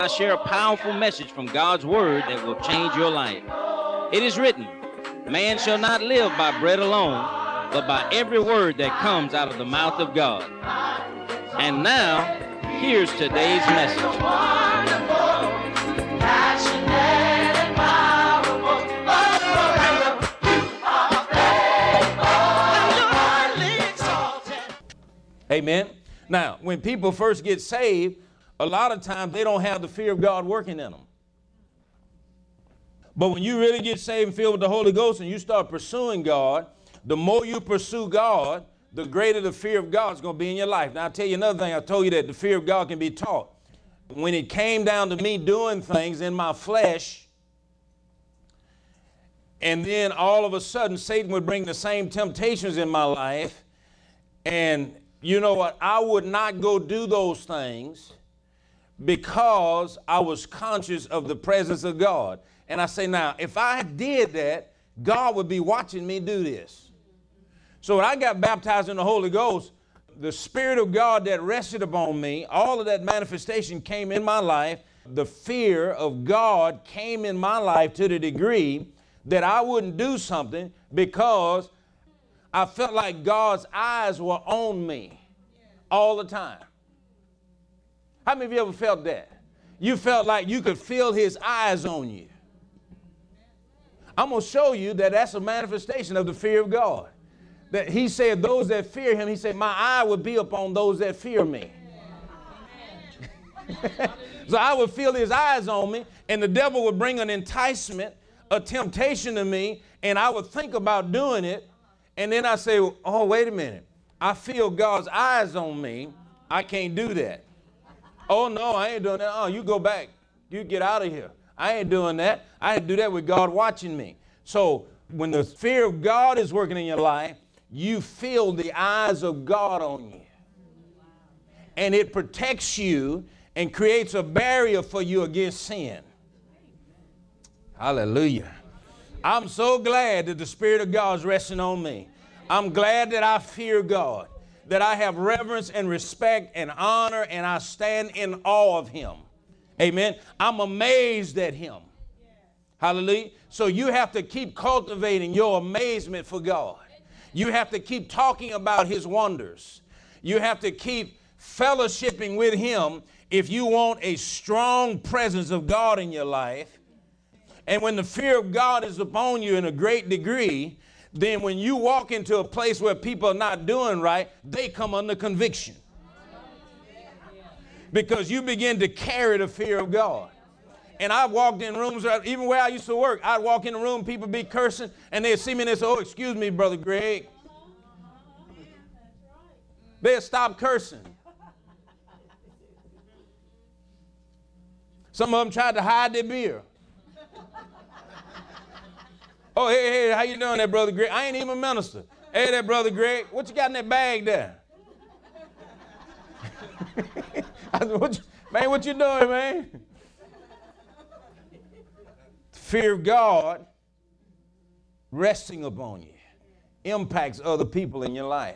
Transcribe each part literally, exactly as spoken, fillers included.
I share a powerful message from God's word that will change your life. It is written, man shall not live by bread alone, but by every word that comes out of the mouth of God. And now, here's today's message. Amen. Now, when people first get saved, a lot of times they don't have the fear of God working in them. But when you really get saved and filled with the Holy Ghost and you start pursuing God, the more you pursue God, the greater the fear of God is going to be in your life. Now, I'll tell you another thing. I told you that the fear of God can be taught. When it came down to me doing things in my flesh, and then all of a sudden Satan would bring the same temptations in my life, and you know what? I would not go do those things because I was conscious of the presence of God. And I say, now, if I did that, God would be watching me do this. So when I got baptized in the Holy Ghost, the Spirit of God that rested upon me, all of that manifestation came in my life. The fear of God came in my life to the degree that I wouldn't do something because I felt like God's eyes were on me all the time. How many of you ever felt that? You felt like you could feel his eyes on you. I'm going to show you that that's a manifestation of the fear of God. That he said those that fear him, he said, my eye would be upon those that fear me. So I would feel his eyes on me, and the devil would bring an enticement, a temptation to me, and I would think about doing it. And then I say, oh, wait a minute. I feel God's eyes on me. I can't do that. Oh, no, I ain't doing that. Oh, you go back. You get out of here. I ain't doing that. I ain't do that with God watching me. So when the fear of God is working in your life, you feel the eyes of God on you. And it protects you and creates a barrier for you against sin. Hallelujah. I'm so glad that the Spirit of God is resting on me. I'm glad that I fear God, that I have reverence and respect and honor, and I stand in awe of him. Amen. I'm amazed at him. Hallelujah. So you have to keep cultivating your amazement for God. You have to keep talking about his wonders. You have to keep fellowshipping with him if you want a strong presence of God in your life. And when the fear of God is upon you in a great degree, then when you walk into a place where people are not doing right, they come under conviction. Because you begin to carry the fear of God. And I walked in rooms, even where I used to work, I'd walk in a room, people be cursing, and they'd see me and they'd say, oh, excuse me, Brother Greg. They'd stop cursing. Some of them tried to hide their beer. Oh, hey, hey, how you doing there, Brother Greg? I ain't even a minister. Hey there, Brother Greg. What you got in that bag there? I said, what you, man, what you doing, man? Fear of God resting upon you impacts other people in your life.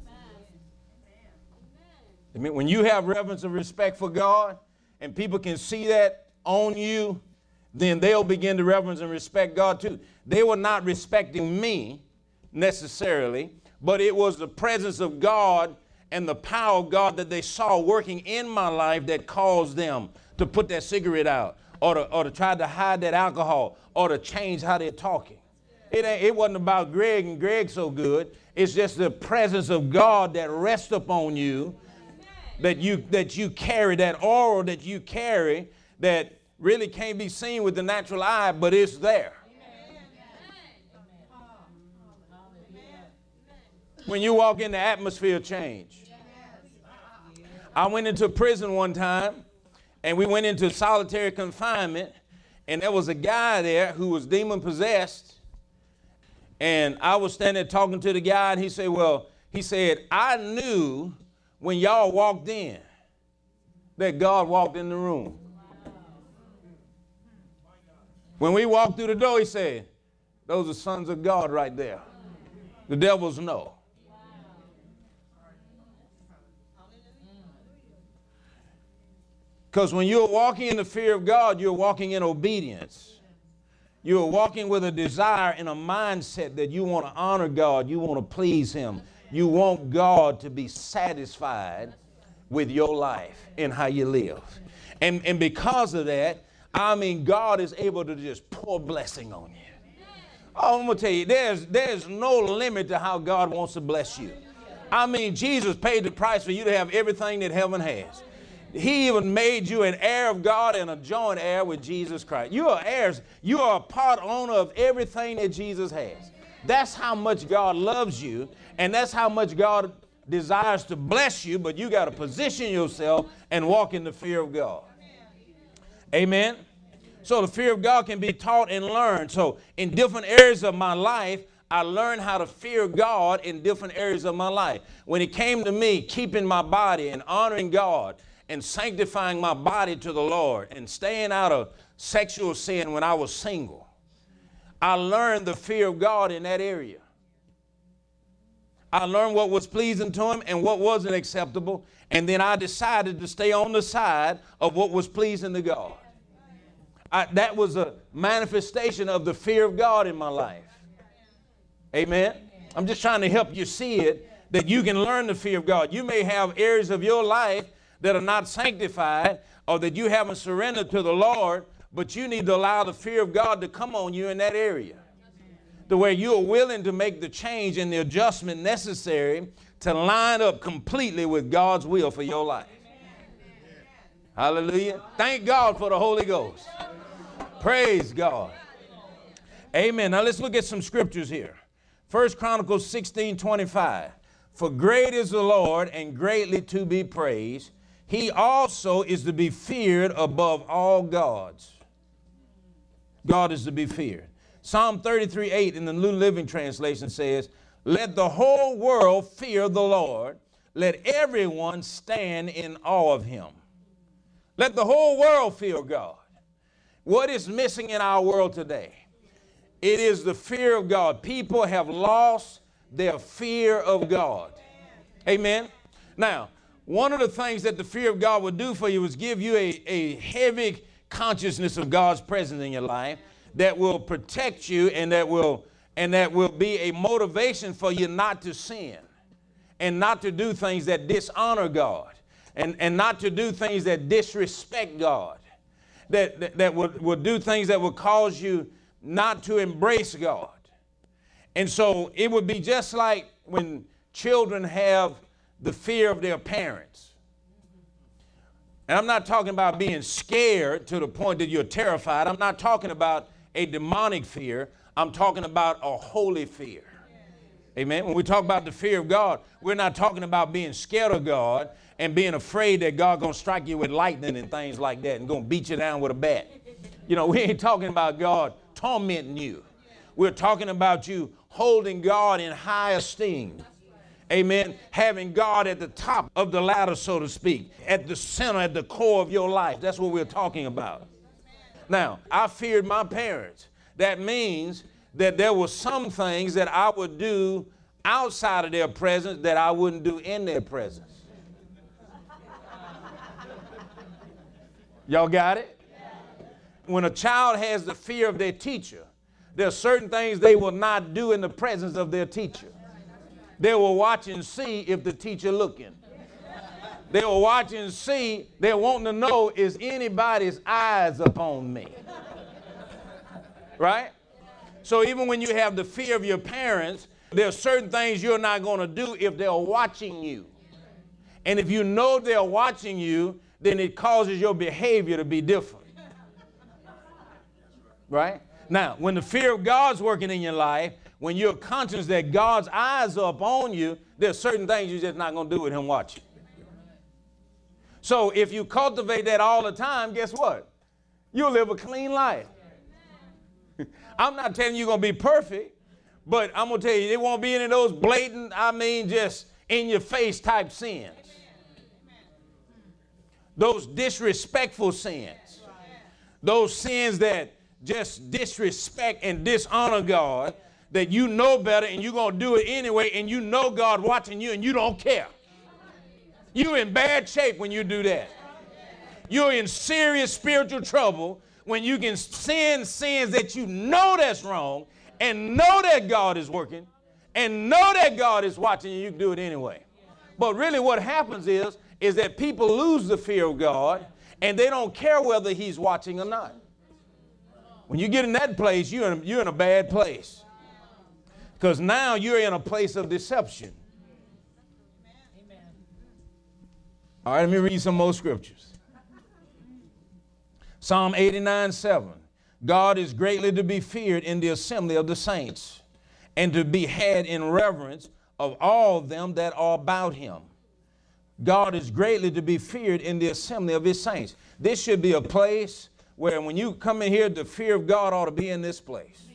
I mean, when you have reverence and respect for God and people can see that on you, then they'll begin to reverence and respect God too. They were not respecting me necessarily, but it was the presence of God and the power of God that they saw working in my life that caused them to put that cigarette out or to, or to try to hide that alcohol or to change how they're talking. It, ain't, it wasn't about Greg and Greg so good. It's just the presence of God that rests upon you, that you, that you carry, that aura that you carry that really can't be seen with the natural eye, but it's there. When you walk in, the atmosphere change. I went into prison one time, and we went into solitary confinement, and there was a guy there who was demon possessed, and I was standing there talking to the guy, and he said, well, he said, I knew when y'all walked in that God walked in the room. When we walked through the door, he said, those are sons of God right there. The devils know. Because when you're walking in the fear of God, you're walking in obedience. You're walking with a desire and a mindset that you want to honor God. You want to please him. You want God to be satisfied with your life and how you live. And, and because of that, I mean, God is able to just pour blessing on you. Oh, I'm going to tell you, there's, there's no limit to how God wants to bless you. I mean, Jesus paid the price for you to have everything that heaven has. He even made you an heir of God and a joint heir with Jesus Christ. You are heirs. You are a part owner of everything that Jesus has. That's how much God loves you, and that's how much God desires to bless you, but you got to position yourself and walk in the fear of God. Amen. So the fear of God can be taught and learned. So in different areas of my life, I learned how to fear God in different areas of my life. When it came to me keeping my body and honoring God and sanctifying my body to the Lord and staying out of sexual sin when I was single, I learned the fear of God in that area. I learned what was pleasing to him and what wasn't acceptable, and then I decided to stay on the side of what was pleasing to God. I, that was a manifestation of the fear of God in my life. Amen. I'm just trying to help you see it, that you can learn the fear of God. You may have areas of your life that are not sanctified or that you haven't surrendered to the Lord, but you need to allow the fear of God to come on you in that area, to where you are willing to make the change and the adjustment necessary to line up completely with God's will for your life. Hallelujah. Thank God for the Holy Ghost. Praise God. Amen. Now let's look at some scriptures here. First Chronicles sixteen twenty-five. For great is the Lord and greatly to be praised. He also is to be feared above all gods. God is to be feared. Psalm thirty-three eight in the New Living Translation says, let the whole world fear the Lord. Let everyone stand in awe of him. Let the whole world fear God. What is missing in our world today? It is the fear of God. People have lost their fear of God. Amen. Now, one of the things that the fear of God would do for you is give you a, a heavy consciousness of God's presence in your life that will protect you and that will and that will be a motivation for you not to sin and not to do things that dishonor God and, and not to do things that disrespect God, that, that, that will, will do things that will cause you not to embrace God. And so it would be just like when children have the fear of their parents. And I'm not talking about being scared to the point that you're terrified. I'm not talking about a demonic fear. I'm talking about a holy fear. Amen. When we talk about the fear of God, we're not talking about being scared of God and being afraid that God's going to strike you with lightning and things like that and going to beat you down with a bat. You know, we ain't talking about God tormenting you. We're talking about you holding God in high esteem. Amen. Having God at the top of the ladder, so to speak, at the center, at the core of your life. That's what we're talking about. Now, I feared my parents. That means that there were some things that I would do outside of their presence that I wouldn't do in their presence. Y'all got it? When a child has the fear of their teacher, there are certain things they will not do in the presence of their teacher. They will watch and see if the teacher looking. They will watch and see, they're wanting to know, is anybody's eyes upon me? Right? So even when you have the fear of your parents, there are certain things you're not going to do if they're watching you. And if you know they're watching you, then it causes your behavior to be different. Right? Now, when the fear of God's working in your life, when you're conscious that God's eyes are upon you, there's certain things you're just not going to do with him watching. So if you cultivate that all the time, guess what? You'll live a clean life. I'm not telling you you're going to be perfect, but I'm going to tell you, it won't be any of those blatant, I mean, just in your face type sins. Those disrespectful sins. Those sins that just disrespect and dishonor God, that you know better and you're going to do it anyway, and you know God watching you and you don't care. You're in bad shape when you do that. You're in serious spiritual trouble when you can sin sins that you know that's wrong and know that God is working and know that God is watching and you can do it anyway. But really what happens is, is that people lose the fear of God and they don't care whether he's watching or not. When you get in that place, you're in, you're in a bad place. Because now you're in a place of deception. All right, let me read some more scriptures. Psalm eighty-nine, seven. God is greatly to be feared in the assembly of the saints, and to be had in reverence of all them that are about him. God is greatly to be feared in the assembly of his saints. This should be a place where when you come in here, the fear of God ought to be in this place.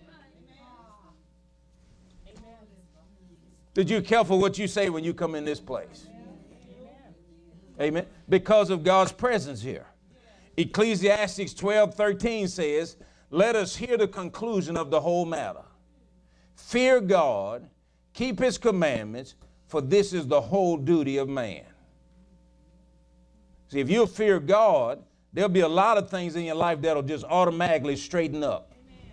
Did you be careful what you say when you come in this place? Amen. Because of God's presence here. Ecclesiastes twelve, thirteen says, let us hear the conclusion of the whole matter. Fear God, keep his commandments, for this is the whole duty of man. See, if you fear God, there'll be a lot of things in your life that'll just automatically straighten up.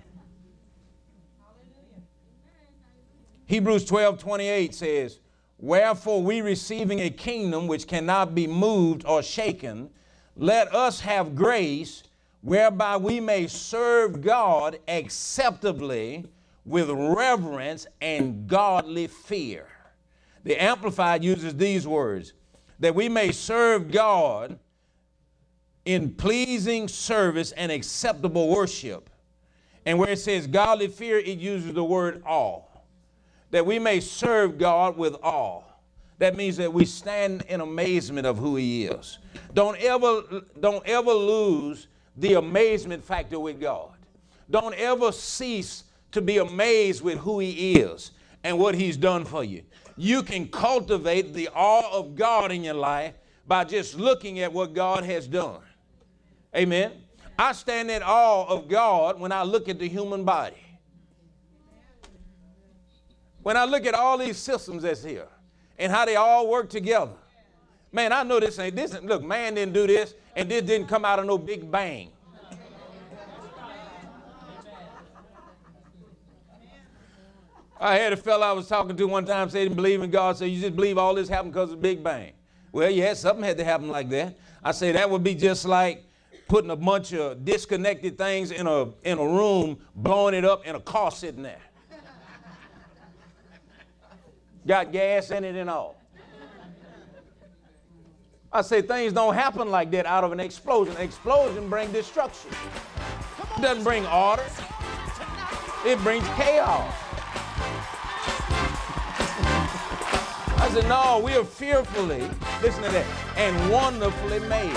Hebrews twelve, twenty-eight says, wherefore we receiving a kingdom which cannot be moved or shaken, let us have grace whereby we may serve God acceptably with reverence and godly fear. The Amplified uses these words, that we may serve God in pleasing service and acceptable worship. And where it says godly fear, it uses the word awe. That we may serve God with awe. That means that we stand in amazement of who he is. Don't ever, don't ever lose the amazement factor with God. Don't ever cease to be amazed with who he is and what he's done for you. You can cultivate the awe of God in your life by just looking at what God has done. Amen. I stand in awe of God when I look at the human body. When I look at all these systems that's here and how they all work together. Man, I know this ain't this. Look, man didn't do this and this didn't come out of no big bang. I had a fella I was talking to one time say he didn't believe in God, so you just believe all this happened because of the Big Bang. Well, yeah, something had to happen like that. I say that would be just like putting a bunch of disconnected things in a, in a room, blowing it up, and a car sitting there. Got gas in it and all. I say things don't happen like that out of an explosion. An explosion brings destruction. It doesn't bring order. It brings chaos. I said, no, we are fearfully, listen to that, and wonderfully made.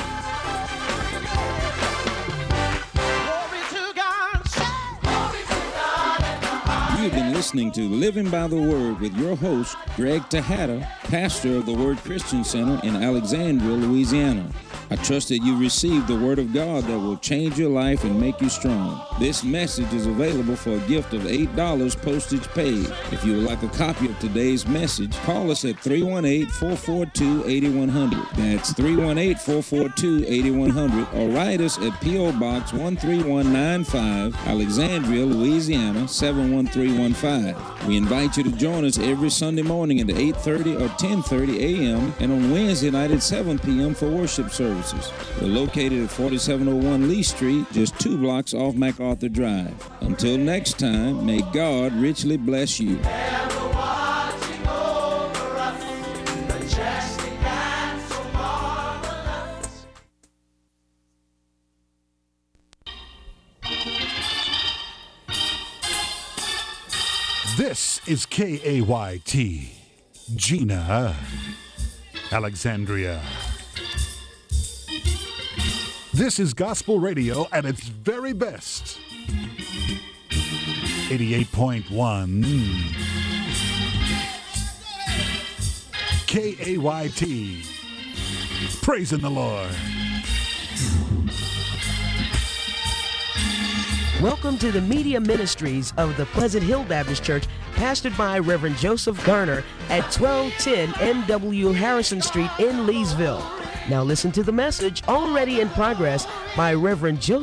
You've been listening to Living by the Word with your host, Greg Tejada, pastor of the Word Christian Center in Alexandria, Louisiana. I trust that you received the Word of God that will change your life and make you strong. This message is available for a gift of eight dollars postage paid. If you would like a copy of today's message, call us at three one eight, four four two, eight one zero zero. That's three one eight, four four two, eight one zero zero. Or write us at P O Box one three one nine five, Alexandria, Louisiana, seven one three one five. We invite you to join us every Sunday morning at eight thirty or ten thirty a m and on Wednesday night at seven p m for worship services. We're located at forty-seven oh one Lee Street, just two blocks off MacArthur Drive. Until next time, may God richly bless you. This is K A Y T, Gina, Alexandria. This is gospel radio at its very best. eighty-eight point one K A Y T. Praising the Lord. Welcome to the media ministries of the Pleasant Hill Baptist Church, pastored by Reverend Joseph Garner at twelve ten N W Harrison Street in Leesville. Now listen to the message already in progress by Reverend Joseph